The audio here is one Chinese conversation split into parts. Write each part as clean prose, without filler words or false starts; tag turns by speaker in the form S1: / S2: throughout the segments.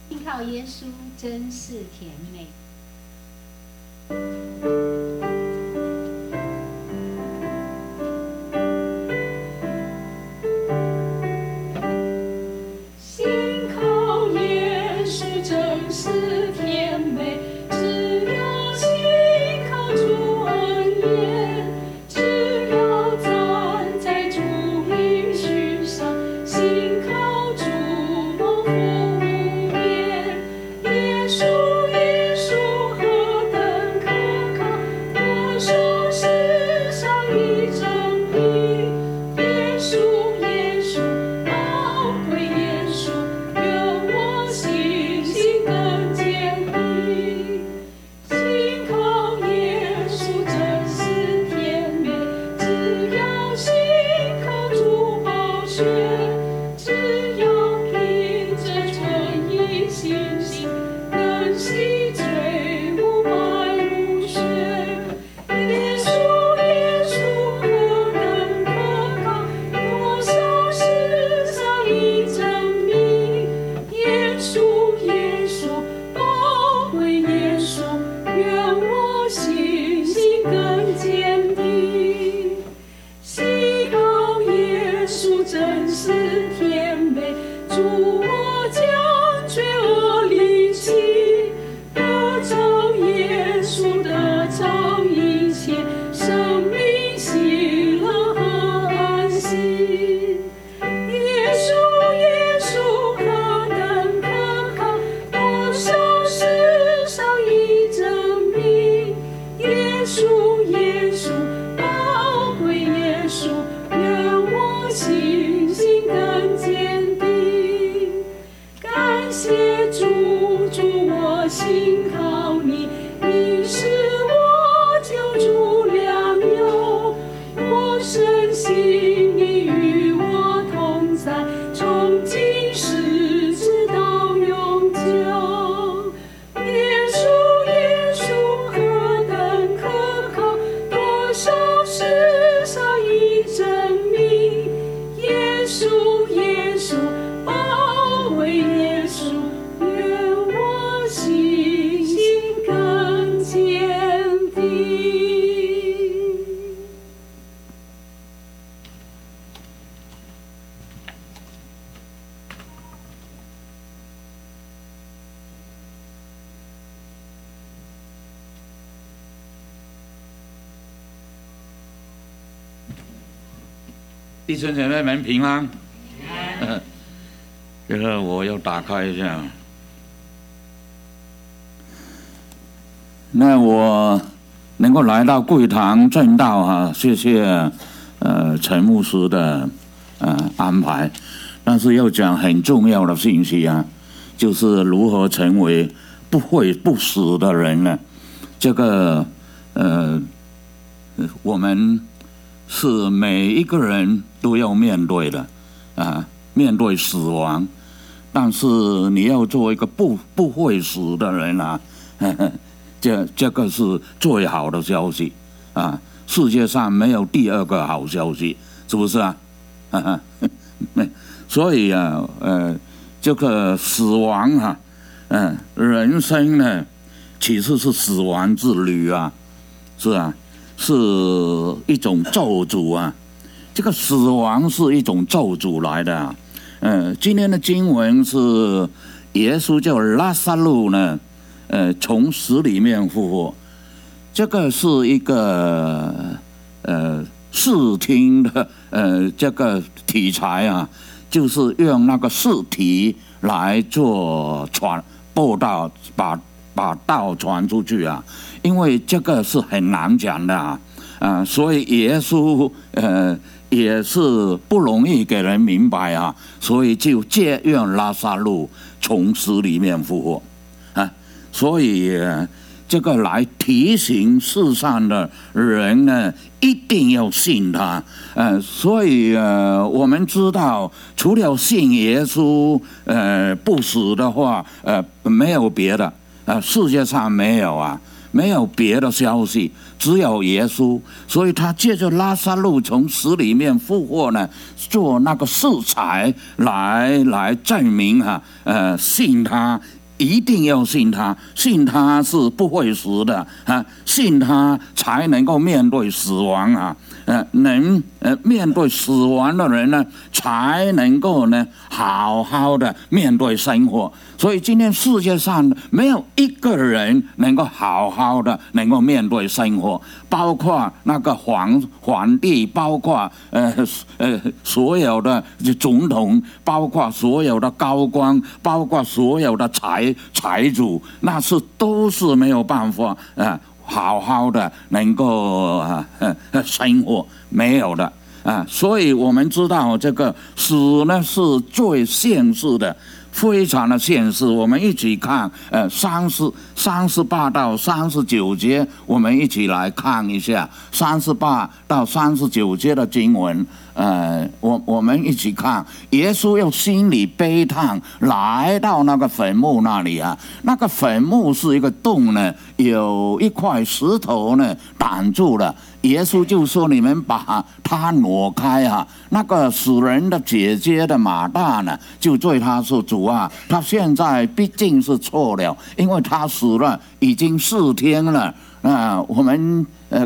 S1: 信靠耶稣真是甜美。
S2: 信靠耶稣真是甜美，只要信靠主恩言，只要站在主应许上，信靠主蒙福无边。耶稣耶稣何等可靠，我手世上一证明。耶稣耶稣宝贵耶稣，愿我信心更坚定。信靠耶稣真是甜美，只要信靠主宝血，只要凭着纯一信心，能洗罪污白如雪。耶稣耶稣何等可靠，多少世上已证明。耶稣耶稣宝贵耶稣，愿我信心更坚定。信靠耶稣真是甜美，主我将罪恶离弃，得着耶稣得着一切，生命喜乐和安息。耶稣耶稣何等可靠，多少世上已证明。耶稣耶稣宝贵耶稣，愿我信心更坚定。感谢主，主我信靠你，你是我救主良友，我深信你与我同在，从今世直到永久。耶稣耶稣何等可靠，多少世上已证明。耶稣耶稣宝贵耶稣，愿我信心更坚定。
S3: 弟兄姐妹们平安。这个我要打开一下。那我能够来到贵堂正道谢谢陈牧师的安排。但是要讲很重要的信息就是如何成为不会不死的人呢？这个我们是每一个人都要面对的面对死亡。但是你要做一个不会死的人这个是最好的消息世界上没有第二个好消息，是不是所以这个死亡人生呢其实是死亡之旅是一种咒诅这个死亡是一种咒诅来的今天的经文是耶稣叫拉撒路呢从死里面复活。这个是一个视听的这个题材就是用那个尸体来做报道，把道传出去因为这个是很难讲的所以耶稣也是不容易给人明白所以就借用拉撒路从死里面复活所以这个来提醒世上的人呢，一定要信他所以我们知道除了信耶稣不死的话没有别的世界上没有别的消息，只有耶稣。所以他借着拉撒路从死里面复活呢，做那个素材来证明信他一定要信他，信他是不会死的啊，信他才能够面对死亡啊，面对死亡的人呢，才能够呢好好的面对生活。所以今天世界上没有一个人能够好好的能够面对生活，包括那个皇帝，包括所有的总统，包括所有的高官，包括所有的财主，那都是没有办法好好的能够生活，没有的啊。所以我们知道这个死呢是最现实的，非常的现实。我们一起看38到39节，我们一起来看一下38到39节的经文。我们一起看，耶稣又心里悲叹，来到那个坟墓那里啊。那个坟墓是一个洞呢，有一块石头呢挡住了。耶稣就说：“你们把它挪开啊！”那个死人的姐姐的马大呢，就对他说：“主啊，他现在毕竟是错了，因为他死了已经4天了。”我们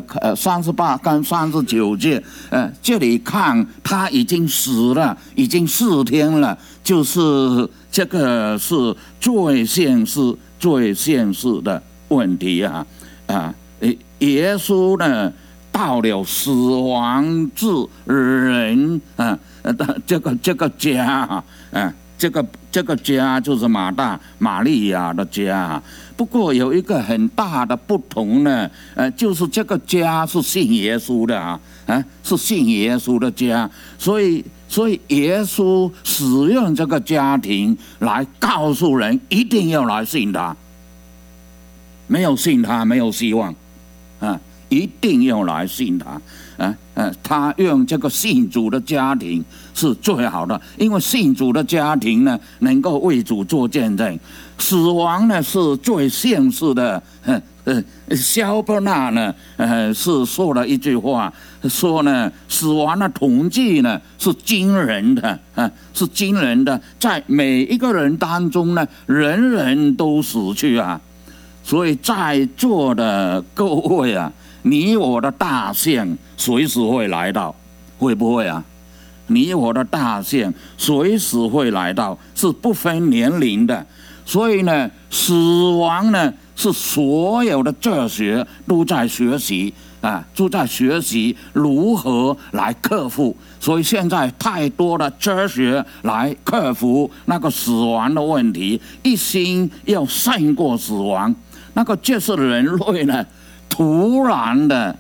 S3: 38跟39节，这里看他已经死了，已经4天了，就是这个是最现实的问题啊！耶稣呢，到了死亡之人这个家这个家就是马大、玛利亚的家。不过有一个很大的不同呢，就是这个家是信耶稣的是信耶稣的家，所以耶稣使用这个家庭来告诉人一定要来信他，没有信他没有希望一定要来信他他用这个信主的家庭是最好的，因为信主的家庭呢，能够为主做见证。死亡呢是最现实的。肖伯纳呢，是说了一句话，说呢，死亡的统计呢是惊人的是惊人的，在每一个人当中呢，人人都死去啊。所以在座的各位啊，你我的大限随时会来到，会不会啊？你我的大限随时会来到，是不分年龄的。所以呢，死亡呢是所有的哲学都在学习都在学习如何来克服。所以现在太多的哲学来克服那个死亡的问题，一心要胜过死亡。那个就是人类呢，突然的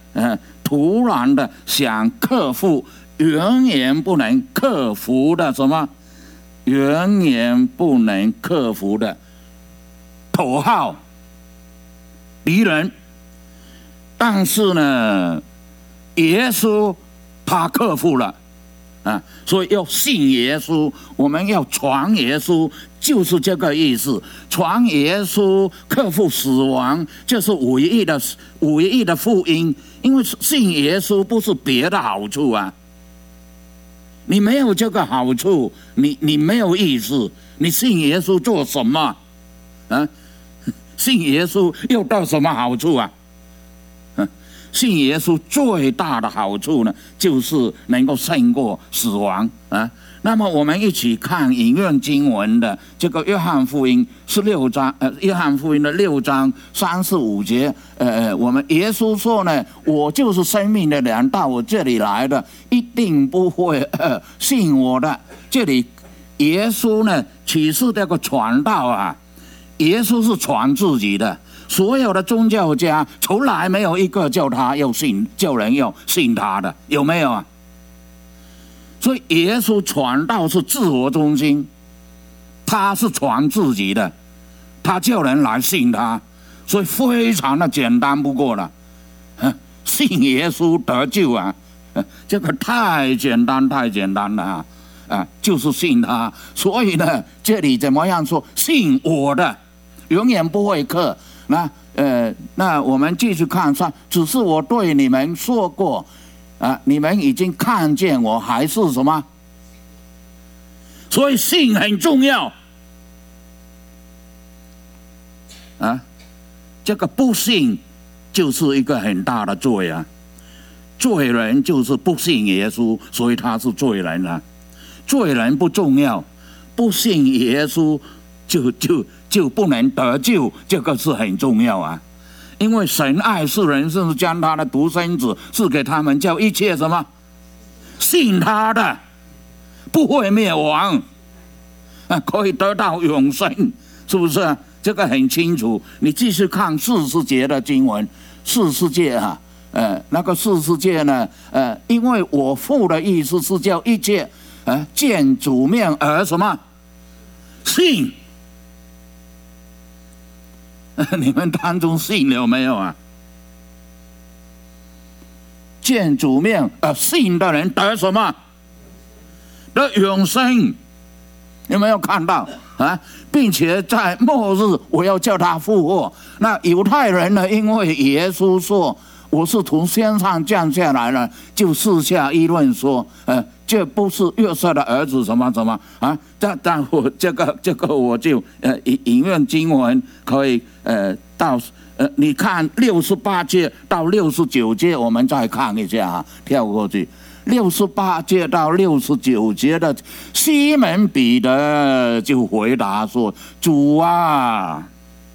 S3: 想克服永远不能克服的什么？永远不能克服的头号敌人。但是呢，耶稣他克服了所以要信耶稣，我们要传耶稣，就是这个意思。传耶稣克服死亡，这是唯一的福音。因为信耶稣不是别的好处啊，你没有这个好处，你没有意思。你信耶稣做什么信耶稣又到什么好处啊？信耶稣最大的好处呢，就是能够胜过死亡那么我们一起看引用经文的这个约翰福音16章，约翰福音的6章35节，我们耶稣说呢，我就是生命的粮，到我这里来的一定不会信我的。这里耶稣呢启示这个传道耶稣是传自己的。所有的宗教家从来没有一个叫人要信他的，有没有啊？所以耶稣传道是自我中心，他是传自己的，他叫人来信他，所以非常的简单不过了。信耶稣得救这个太简单了就是信他。所以呢，这里怎么样说？信我的永远不会克。那我们继续看上，只是我对你们说过你们已经看见我，还是什么？所以信很重要。 啊，这个不信就是一个很大的罪啊。罪人就是不信耶稣，所以他是罪人啊。罪人不重要，不信耶稣就不能得救，这个是很重要啊。因为神爱世人，甚至将他的独生子赐给他们，叫一切什么信他的不会灭亡，可以得到永生，是不是啊？这个很清楚。你继续看40节的经文，40节啊，那个40节呢，因为我父的意思是叫一切见主面而什么信。你们当中信了没有啊？见主面信的人得什么？得永生。有没有看到啊？并且在末日我要叫他复活。那犹太人呢？因为耶稣说我是从天上降下来了，就私下议论说，这不是约瑟的儿子什么什么啊？但我这个我就引用经文可以到你看68节到69节，我们再看一下啊，跳过去。68节到69节的西门彼得就回答说：“主啊，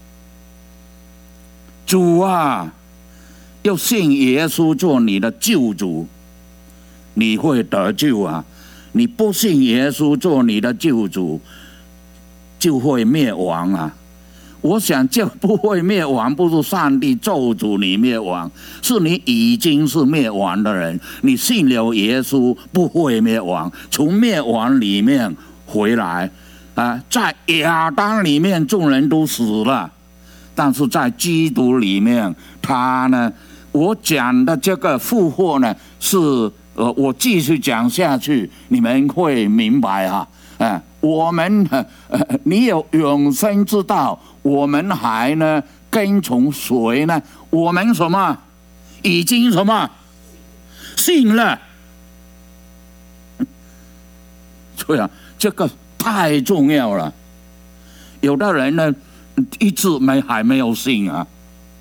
S3: 主啊，要信耶稣做你的救主，你会得救啊！你不信耶稣做你的救主，就会灭亡啊！”我想这不会灭亡，不是上帝咒诅你灭亡，是你已经是灭亡的人。你信了耶稣不会灭亡，从灭亡里面回来啊！在亚当里面众人都死了，但是在基督里面，他呢，我讲的这个复活呢，是我继续讲下去，你们会明白哈。我们你有永生之道，我们还呢跟从谁呢？我们什么已经什么信了。对啊，这个太重要了。有的人呢一直还没有信啊，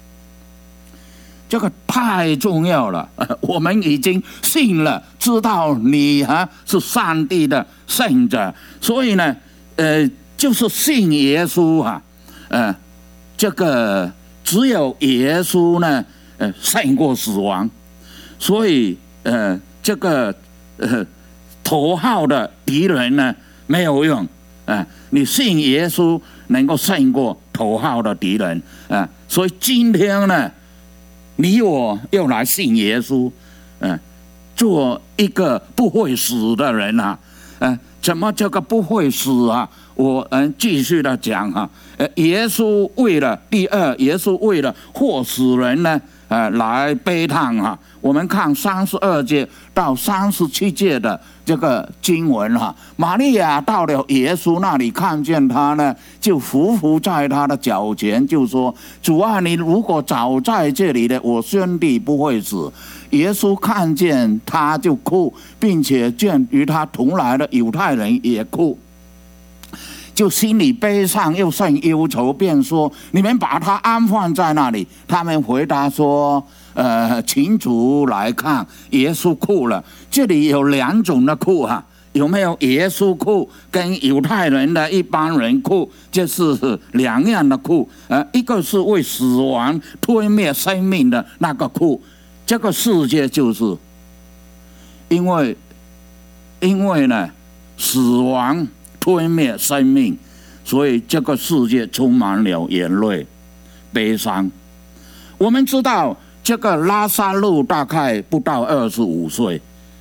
S3: 这个太重要了。我们已经信了，知道你是上帝的圣者，所以呢就是信耶稣啊，这个只有耶稣呢胜过死亡，所以这个头号的敌人呢没有用你信耶稣能够胜过头号的敌人所以今天呢，你我要来信耶稣，做一个不会死的人啊，怎么这个不会死啊？我继续的讲哈，耶稣为了耶稣为了活死人呢，来悲叹哈。我们看32节到37节的这个经文哈，玛利亚到了耶稣那里，看见他呢，就伏在他的脚前，就说：“主啊，你如果早在这里的，我兄弟不会死。”耶稣看见他就哭，并且见与他同来的犹太人也哭，就心里悲伤又甚忧愁，便说：“你们把他安放在那里。”他们回答说：“请主来看。”耶稣哭了。这里有2种的哭哈，有没有耶稣哭跟犹太人的一般人哭？这是2样的哭。一个是为死亡吞灭生命的那个哭，这个世界就是因为呢死亡吞灭生命，所以这个世界充满了眼泪、悲伤。我们知道这个拉撒路大概不到25岁，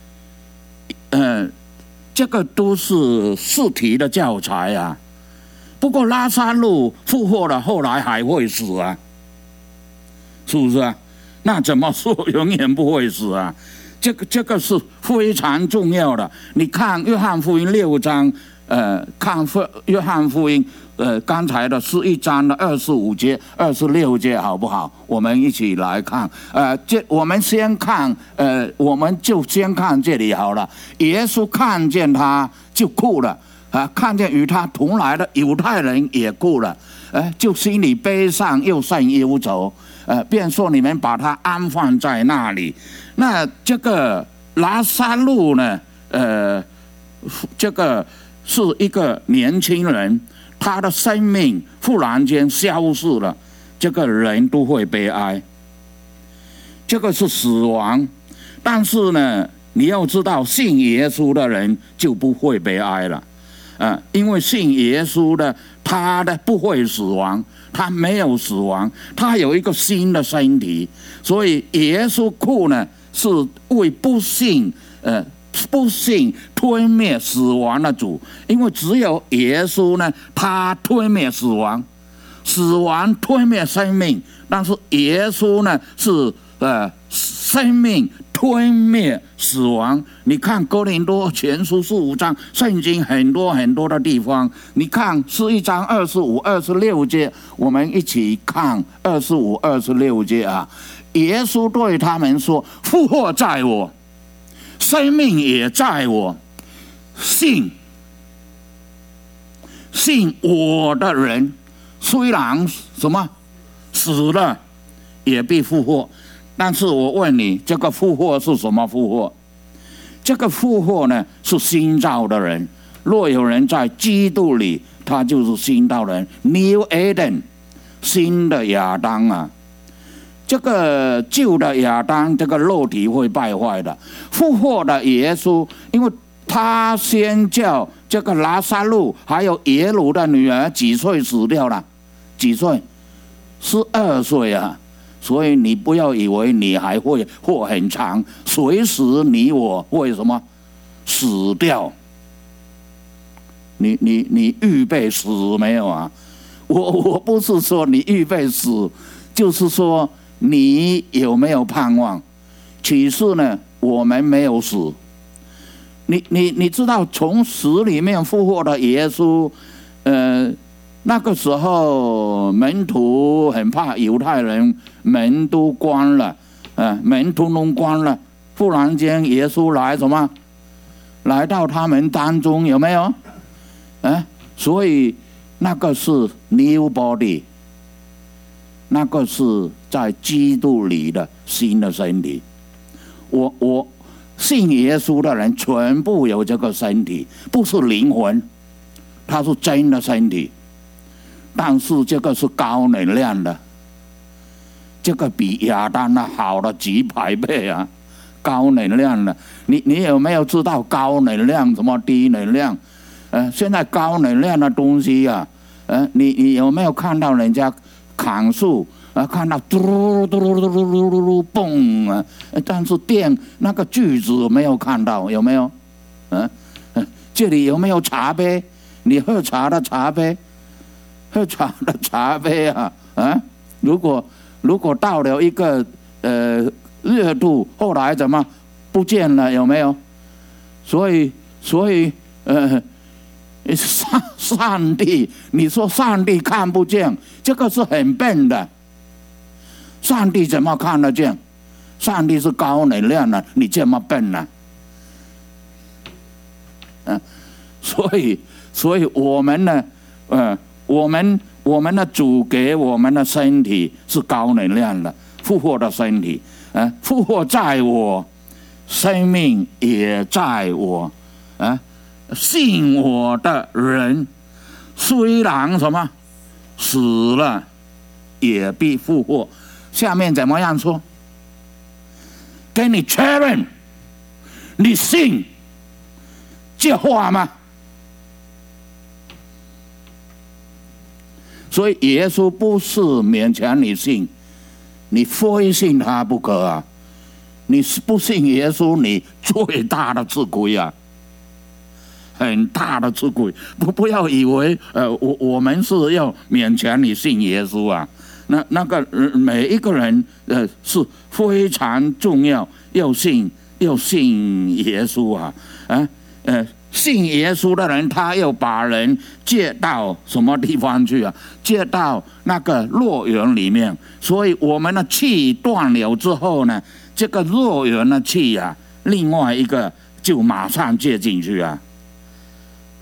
S3: 这个都是试题的教材啊。不过拉撒路复活了，后来还会死啊，是不是啊？那怎么说永远不会死啊？这个是非常重要的。你看约翰福音6章，看约翰福音刚才的11章的25节、26节，好不好？我们一起来看。我们先看，我们就先看这里好了。耶稣看见他就哭了。 看见与他同来的犹太人也哭了，就心里悲伤又甚忧愁，便说你们把他安放在那里。那这个拉撒路呢，这个是一个年轻人，他的生命忽然间消失了，这个人都会悲哀，这个是死亡。但是呢，你要知道，信耶稣的人就不会悲哀了，因为信耶稣的，他的不会死亡，他没有死亡，他有一个新的身体，所以耶稣哭呢，是为不信吞灭死亡的主，因为只有耶稣呢，他吞灭死亡，死亡吞灭生命，但是耶稣呢是生命吞灭死亡。你看哥林多前书15章，圣经很多很多的地方，你看11章25、26节，我们一起看25、26节啊。耶稣对他们说：“复活在我，生命也在我，信我的人，虽然什么死了，也必复活。”但是我问你，这个复活是什么复活？这个复活呢，是新造的人。若有人在基督里，他就是新造人 ，New Adam， 新的亚当啊。这个旧的亚当，这个肉体会败坏的。复活的耶稣，因为他先叫这个拉撒路还有耶鲁的女儿几岁死掉了？几岁？12岁啊。所以你不要以为你还会活很长，随时你我会什么死掉？你预备死没有啊？我不是说你预备死，就是说你有没有盼望？其实呢，我们没有死。你知道从死里面复活的耶稣，那个时候门徒很怕犹太人，门都关了，门通通关了。忽然间耶稣来什么？来到他们当中，有没有？所以那个是 new body， 那个是在基督里的新的身体。我信耶稣的人全部有这个身体，不是灵魂，它是真的身体。但是这个是高能量的，这个比亚当的好了几百倍啊！高能量的，你有没有知道高能量什么低能量？现在高能量的东西啊，你有没有看到人家砍树看到嘟噜嘟噜嘟噜嘟噜嘟噜嘣啊？但是电那个锯子没有看到，有没有？这里有没有茶杯？你喝茶的茶杯？喝茶的茶杯啊，如果到了一个热度，后来怎么不见了？有没有？所以上帝，你说上帝看不见，这个是很笨的。上帝怎么看得见？上帝是高能量的，你这么笨呢？所以我们呢，我们的主给我们的身体是高能量的，复活的身体，复活在我，生命也在我，信我的人，虽然什么死了，也必复活。下面怎么样说？给你确认，你信这话吗？所以耶稣不是勉强你信，你非信他不可啊！你不信耶稣，你最大的吃亏啊，很大的吃亏。不要以为我们是要勉强你信耶稣啊，那个每一个人是非常重要，要信耶稣啊信耶稣的人，他要把人接到什么地方去啊？接到那个乐园里面。所以我们的气断了之后呢，这个乐园的气啊，另外一个就马上接进去啊。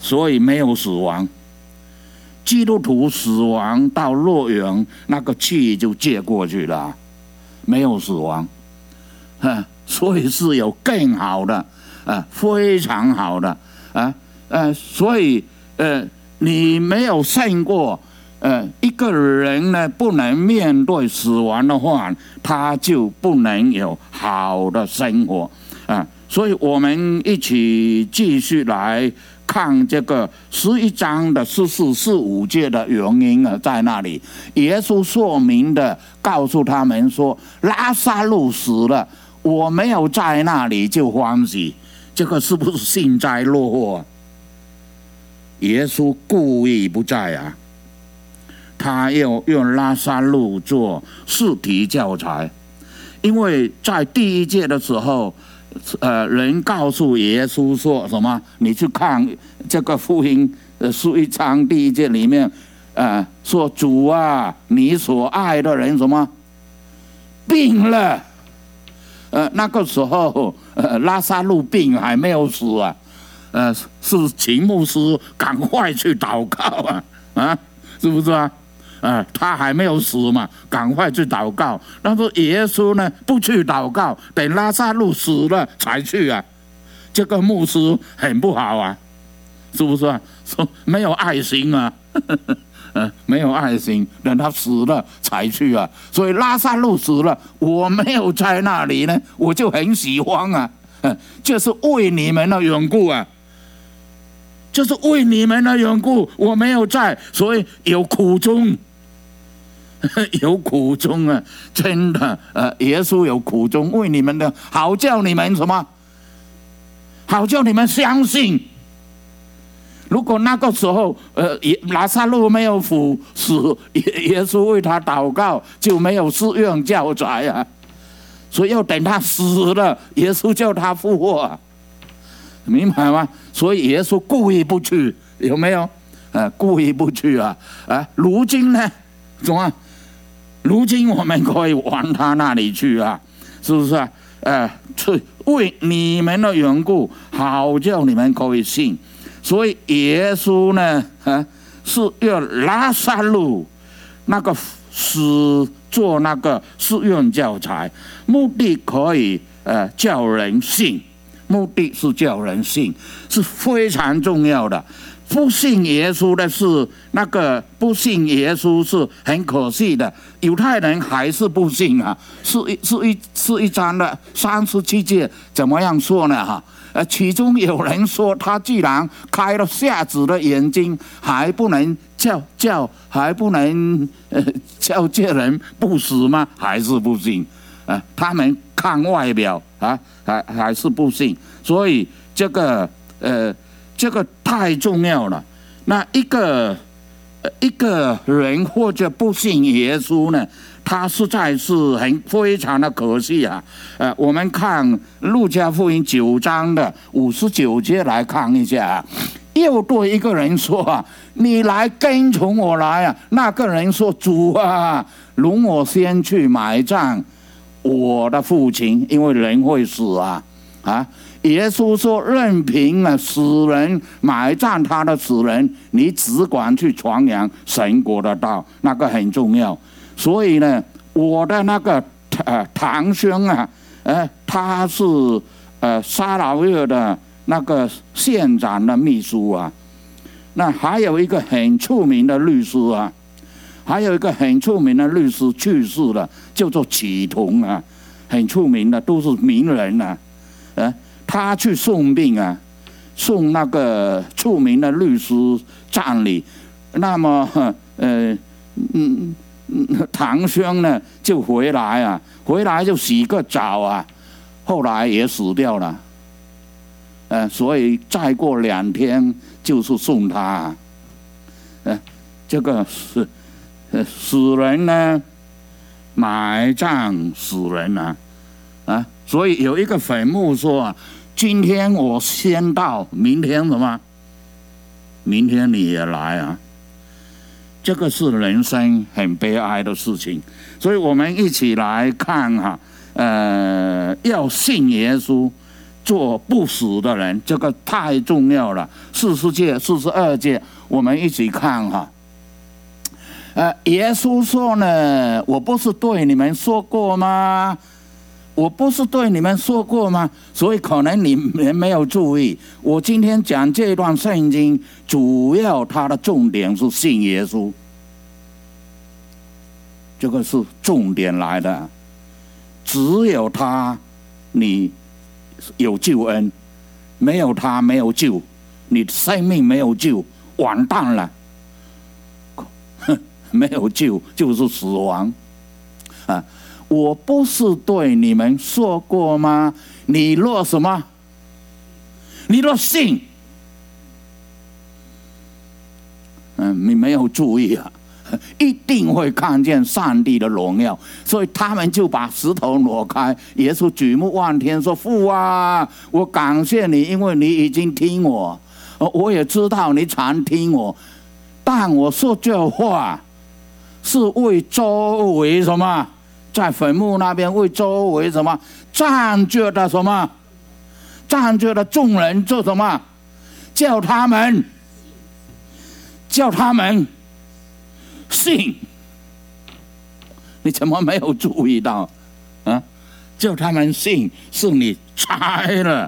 S3: 所以没有死亡。基督徒死亡到乐园，那个气就借过去了，没有死亡。所以是有更好的，非常好的，所以你没有胜过。一个人呢，不能面对死亡的话，他就不能有好的生活所以我们一起继续来看这个11章的14、15节的原因在那里。耶稣说明的告诉他们说，拉撒路死了，我没有在那里就欢喜。这个是不是幸灾乐祸？耶稣故意不在他要用拉撒路做试题教材，因为在第1节的时候，人告诉耶稣说什么？你去看这个福音11章第1节里面，说主啊，你所爱的人什么病了？那个时候拉撒路病还没有死是秦牧师赶快去祷告是不是他还没有死嘛，赶快去祷告。但是耶稣呢，不去祷告，等拉撒路死了才去这个牧师很不好是不是说没有爱心没有爱心，等他死了才去所以拉撒路死了，我没有在那里呢，我就很喜欢就是为你们的缘故就是为你们的缘故，我没有在，所以有苦衷。有苦衷真的耶稣有苦衷，为你们的好，叫你们什么？好叫你们相信。如果那个时候拉撒路没有死，耶稣为他祷告，就没有试用教材所以要等他死了，耶稣叫他复活明白吗？所以耶稣故意不去，有没有？故意不去如今呢？怎么？如今我们可以往他那里去是不是是为你们的缘故，好叫你们可以信。所以耶稣呢，是要拉撒路那个死做那个试用教材，目的可以叫人信，目的是叫人信，是非常重要的。不信耶稣的是不信耶稣是很可惜的，犹太人还是不信11章的37节怎么样说呢其中有人说，他既然开了瞎子的眼睛，还不能还不能叫这人不死吗？还是不信他们看外表还是不信。所以这个太重要了。那一个人或者不信耶稣呢，他实在是非常的可惜我们看路加福音9章的59节来看一下又对一个人说你来跟从我来那个人说，主容我先去埋葬我的父亲，因为人会死耶稣说，任凭死人埋葬他的死人，你只管去传扬神国的道，那个很重要。所以呢，我的那个堂兄他是沙劳越的那个县长的秘书那还有一个很出名的律师去世了，叫做启同很出名的，都是名人他去送病送那个出名的律师葬礼，那么堂兄呢就回来就洗个澡后来也死掉了所以再过2天就是送他这个是死人呢埋葬死人所以有一个坟墓说今天我先到，明天什么？明天你也来这个是人生很悲哀的事情。所以我们一起来看要信耶稣， 做不死的人，这个太重要了。40节、42节，我们一起看哈。耶稣说呢，我不是对你们说过吗？我不是对你们说过吗？所以可能你们没有注意，我今天讲这段圣经，主要它的重点是信耶稣，这个是重点来的。只有他，你有救恩；没有他，没有救，你生命没有救，完蛋了。没有救就是死亡啊！我不是对你们说过吗？你若什么？你若信，你没有注意啊，一定会看见上帝的荣耀。所以他们就把石头挪开。耶稣举目望天说：“父啊，我感谢你，因为你已经听我，我也知道你常听我，但我说这话。”是为周围什么，在坟墓那边为周围什么站着的什么，站着的众人做什么？叫他们信。你怎么没有注意到啊？叫他们信，是你差了，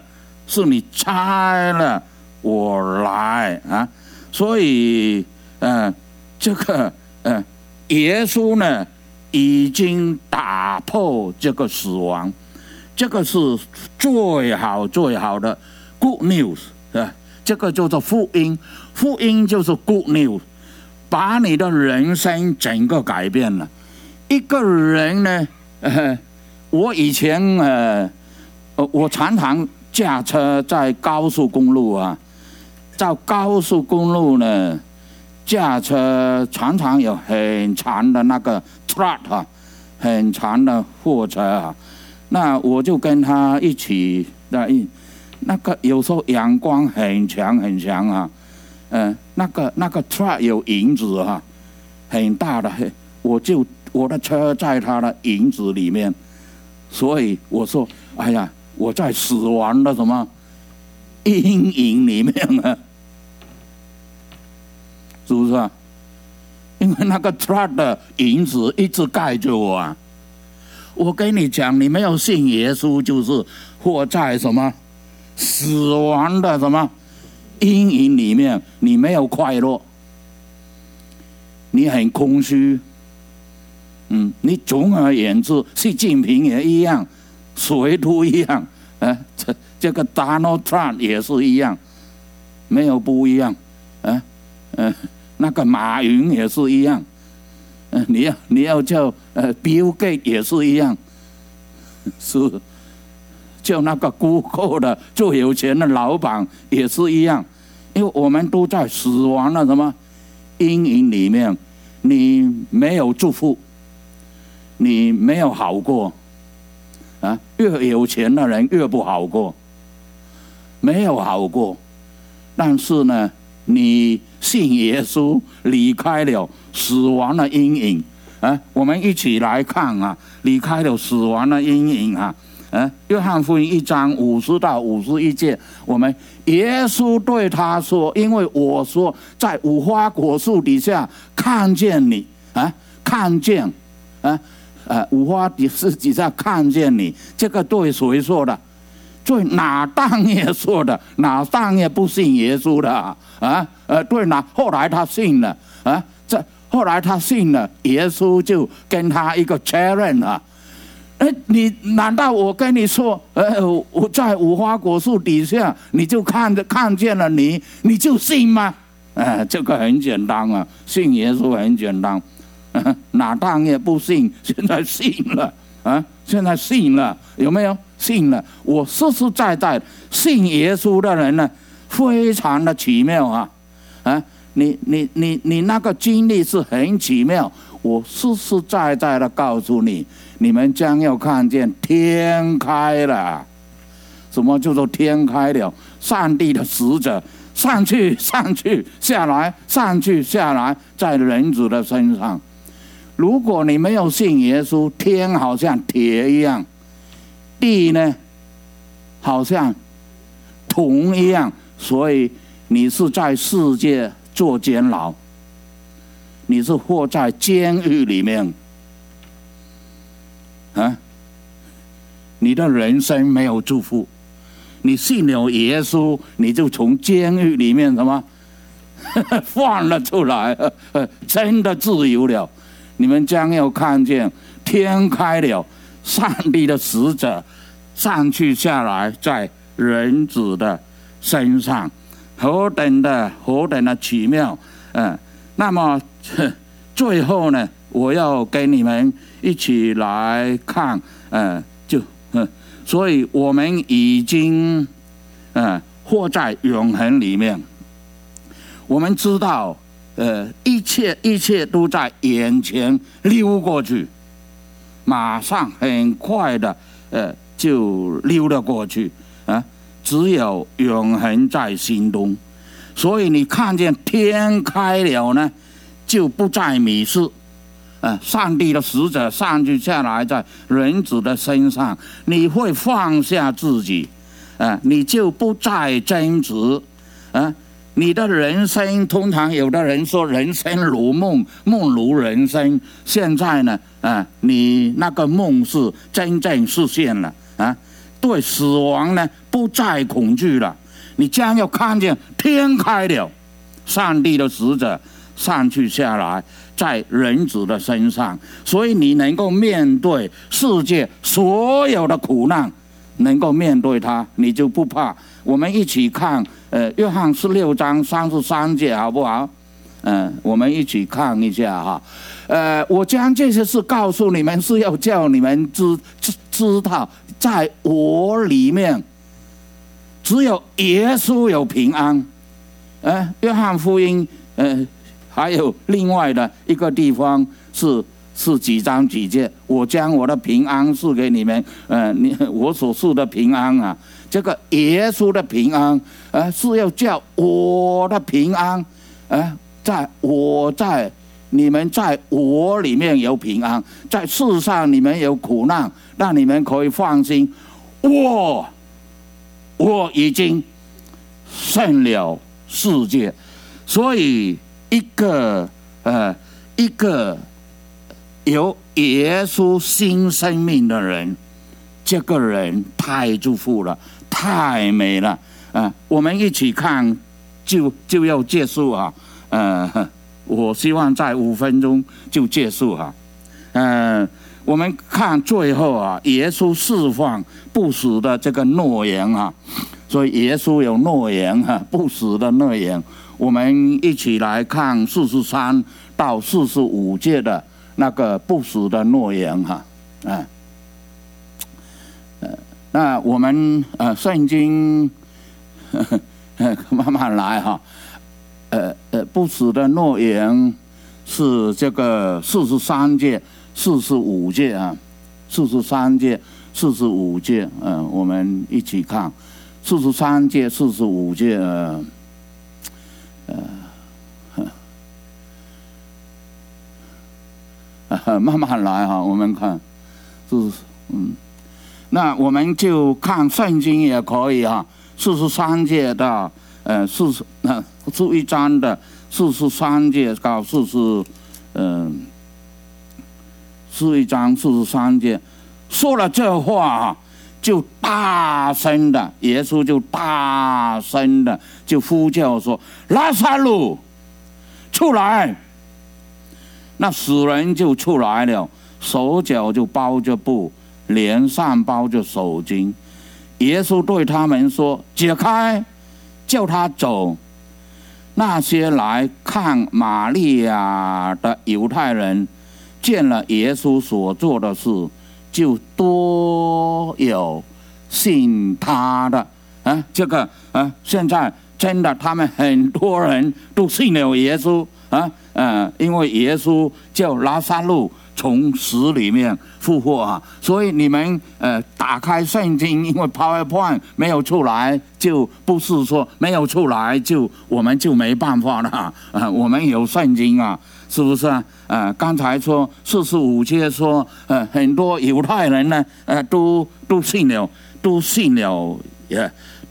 S3: 我来啊！所以这个耶稣呢，已经打破这个死亡，这个是最好的 good news 啊！这个叫做福音，福音就是 good news， 把你的人生整个改变了。一个人呢，我以前我常常驾车在高速公路啊，在高速公路呢。驾车常常有很长的那个 truck 啊，很长的货车啊，那我就跟他一起，那个有时候阳光很强啊，那个 truck 有影子啊，很大的，我的车在他的影子里面，所以我说，哎呀，我在死亡的什么阴影里面啊。是不是啊？因为那个 truck 的影子一直盖着我啊！我跟你讲，你没有信耶稣，就是活在什么死亡的什么阴影里面，你没有快乐，你很空虚。你总而言之，习近平也一样，谁都一样，这个 Donald Trump 也是一样，没有不一样，那个马云也是一样，你要叫Bill Gates 也是一样，是叫那个 Google 的最有钱的老板也是一样，因为我们都在死亡的什么阴影里面，你没有祝福，你没有好过啊！越有钱的人越不好过，没有好过，但是呢。你信耶稣，离开了死亡的阴影啊！我们一起来看啊，离开了死亡的阴影啊！约翰福音1章50到51节，我们耶稣对他说：“因为我说在无花果树底下看见你啊，看见无花果树底下看见你。”这个对谁说的？对拿但业说的，拿但业不信耶稣的对后来他信了后来他信了，耶稣就跟他一个确认啊，你难道我跟你说，我在无花果树底下，你就看见了你就信吗？这个很简单啊，信耶稣很简单，拿但业不信，现在信了现在信了，有没有？信了，我实实在在信耶稣的人呢，非常的奇妙啊！你那个经历是很奇妙。我实实在在的告诉你，你们将要看见天开了。什么叫做天开了？上帝的使者上去下来，上去下来，在人子的身上。如果你没有信耶稣，天好像铁一样。地呢，好像同一样，所以你是在世界做监牢，你是活在监狱里面啊！你的人生没有祝福。你信了耶稣，你就从监狱里面什么放了出来，真的自由了。你们将要看见天开了，上帝的使者上去下来在人子的身上，何等的奇妙！那么最后呢，我要跟你们一起来看，所以我们已经活在永恒里面。我们知道，一切都在眼前溜过去，马上很快的就溜了过去啊！只有永恒在心中。所以你看见天开了呢，就不再迷失。上帝的使者上去下来在人子的身上，你会放下自己，你就不再争执，你的人生通常有的人说人生如梦，梦如人生。现在呢，你那个梦是真正实现了对死亡呢不再恐惧了，你将要看见天开了，上帝的使者上去下来在人子的身上，所以你能够面对世界所有的苦难，能够面对它，你就不怕。我们一起看约翰16章33节好不好？我们一起看一下哈。我将这些事告诉你们，是要叫你们知道，在我里面只有耶稣有平安。约翰福音还有另外的一个地方是几章几节，我将我的平安赐给你们，我所赐的平安啊，这个耶稣的平安，是要叫我的平安，在你们在我里面有平安，在世上你们有苦难，让你们可以放心，我已经胜了世界。所以一个有耶稣新生命的人，这个人太祝福了，太美了我们一起看就要结束啊。我希望在5分钟就结束哈。我们看最后啊，耶稣释放不死的这个诺言啊，所以耶稣有诺言不死的诺言。我们一起来看43到45节的那个不死的诺言哈。那我们圣经慢慢来哈。不死的诺言是这个43节、45节啊，43节、45节，我们一起看43节、45节，慢慢来哈，我们看，那我们就看圣经也可以哈，43节到41章的43节到41章43节，说了这话就大声的，耶稣就大声的就呼叫说：“拉撒路，出来！”那死人就出来了，手脚就包着布，脸上包着手巾。耶稣对他们说：“解开，叫他走。”那些来看玛利亚的犹太人见了耶稣所做的事，就多有信他的这个现在真的他们很多人都信了耶稣因为耶稣叫拉撒路从死里面复活所以你们打开圣经，因为 PowerPoint 没有出来，就不是说没有出来就我们就没办法了我们有圣经是不是刚才说45节说很多犹太人呢都信了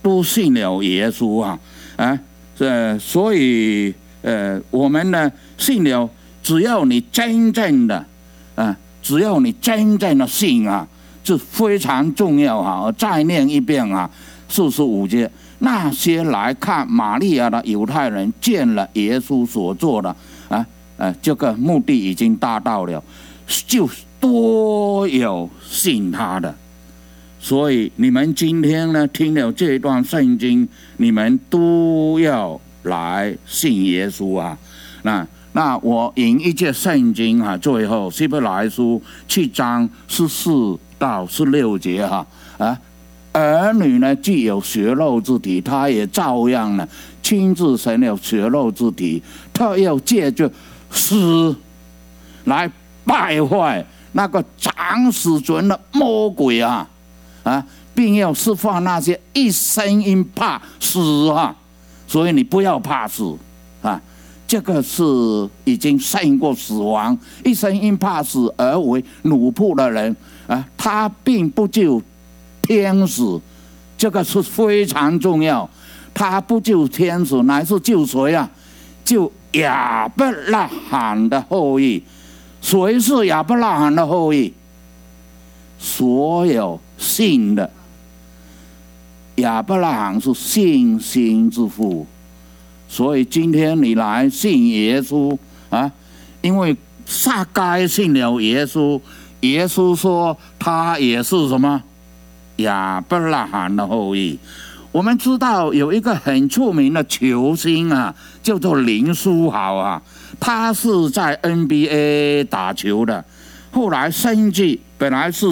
S3: 都信了耶稣啊，所以我们呢信了，只要你真正的只要你真正的信啊，是非常重要啊。我再念一遍啊，45节，那些来看玛利亚的犹太人见了耶稣所做的这个目的已经达到了，就多有信他的。所以你们今天呢听了这一段圣经，你们都要来信耶稣啊。那我引一节圣经啊，最后希伯来书7章14到16节儿女呢既有血肉之体，他也照样呢亲自成了血肉之体，他要借着死来败坏那个掌死权的魔鬼并要释放那些一生因怕死所以你不要怕死这个是已经胜过死亡，一生因怕死而为奴仆的人他并不救天使，这个是非常重要。他不救天使，乃是救谁救亚伯拉罕的后裔。谁是亚伯拉罕的后裔？所有信的。亚伯拉罕是信心之父，所以今天你来信耶稣因为撒该信了耶稣，耶稣说他也是什么？亚伯拉罕的后裔。我们知道有一个很出名的球星叫做林书豪他是在 NBA 打球的，后来升级本来是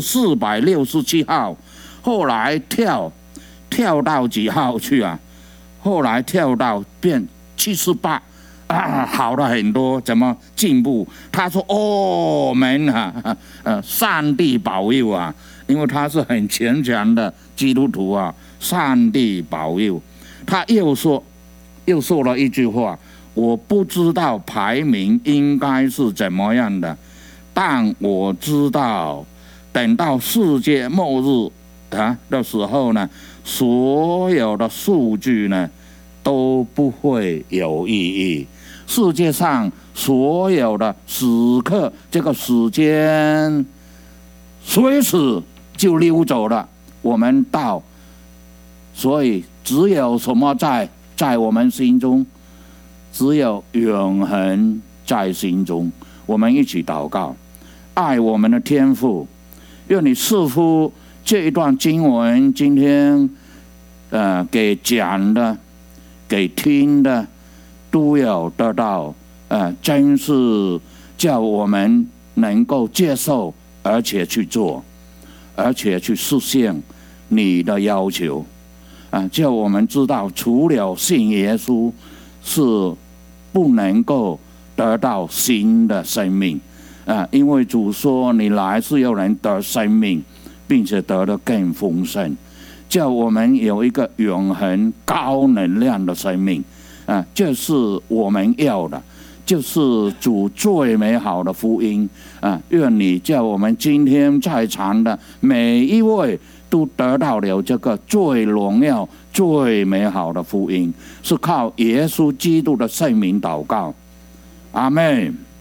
S3: 467号，后来跳到几号去后来跳到变78好了很多，怎么进步？他说上帝保佑因为他是很虔诚的基督徒上帝保佑。他又说了一句话，我不知道排名应该是怎么样的，但我知道等到世界末日的时候呢，所有的数据呢都不会有意义。世界上所有的时刻，这个时间随时就溜走了，我们到，所以只有什么在我们心中，只有永恒在心中。我们一起祷告，爱我们的天父，愿你赐福这一段经文，今天给讲的给听的都要得到真是叫我们能够接受，而且去做，而且去实现你的要求叫我们知道除了信耶稣是不能够得到新的生命因为主说你来是要人得生命，并且得得更丰盛，叫我们有一个永恒高能量的生命这是我们要的，就是主最美好的福音愿你叫我们今天在场的每一位都得到了这个最荣耀最美好的福音，是靠耶稣基督的圣名祷告，阿们。